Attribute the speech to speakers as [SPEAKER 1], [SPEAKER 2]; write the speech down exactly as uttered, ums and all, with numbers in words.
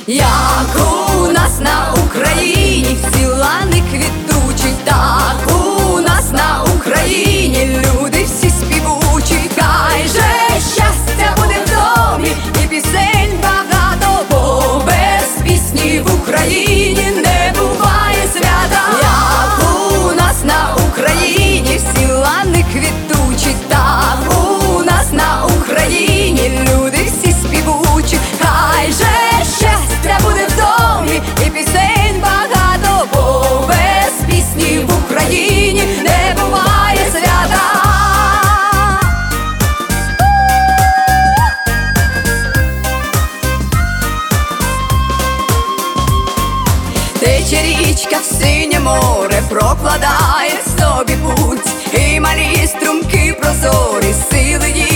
[SPEAKER 1] Як у нас на Україні всі лани квітучі, так у нас на Україні люди всі співучі. Хай же щастя буде в домі і пісень багато, бо без пісні в Україні не буває свята. Як у нас на Україні всі лани квітучі, так у нас на Україні люди всі співучі. Хай же щастя буде в домі і пісень багато, бо без пісні в Україні не буває свята. Тече річка в синє море, прокладає собі путь, і малі струмки прозорі, сили її